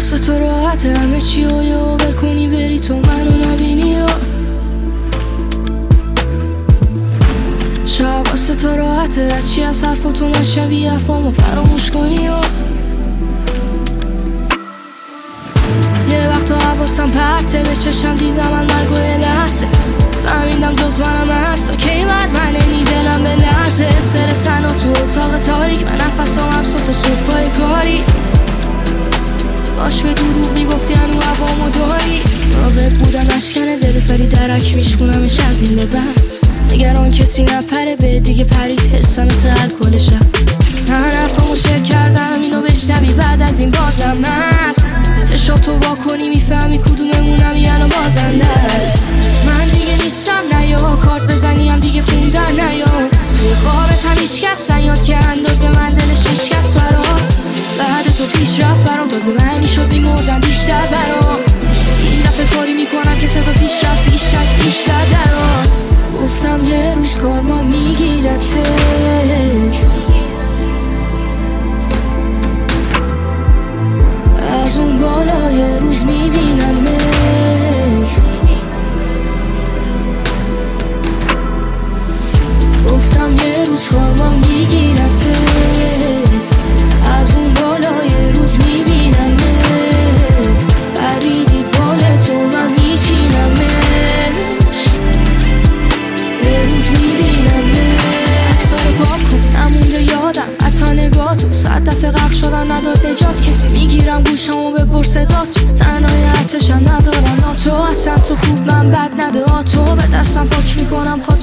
واسه تو راحت همه چی و یه اوبر کنی بری تو منو نبینی و شب واسه تو راحت رچی از حرفاتو نشنوی حرفامو فراموش کنی و یه وقت تو حواسم پرته به چشم دیدم من مرگ و یه لحظه فهمیدم جز منم هست کی بعد من نی دلم به لرزه استرسن و تو اتاق تاریک من نفسام حبس و تو صبح پای کاری باش به دروغ میگفتی هنو هوامو داری رابط بودم اشکنه دل فری درک میشکنمش از این به بعد نگران کسی نپره به دیگه پرید حسم مثل الکل شب من حرفامو شیر کردم اینو بشنوی بعد از این بازم هست چشاتو وا کنی میفهمی کدوممونم یعنی بازنده است من دیگه نیستم نیا کارت بزنی هم دیگه خوندن نیا توی خوابت هم هیچ کس نیاد که اندازه من دلش میشکست برات بعد تو پیش رفت برام تازه معنی شد بیمردم بیشتر برام این دفعه کاری میکنم که صدا پیش رفت بیشتر درام گفتم یه روز کارما میگیرتت از اون بالا یه روز میبینمت گفتم یه روز کارما میگیرتت از اون بالا یه روز میبینمت بریدی بال تو من میچینمش یه روز میبینمت اکسار پاک کن نمونده یادم حتی نگاه تو 100 دفعه غرق شدم نداد نجات کسی میگیرم گوشمو به بر صدات تنهای ارتشم ندارم تو اصلا تو خوب من بد نده تو به دستم پاک میکنم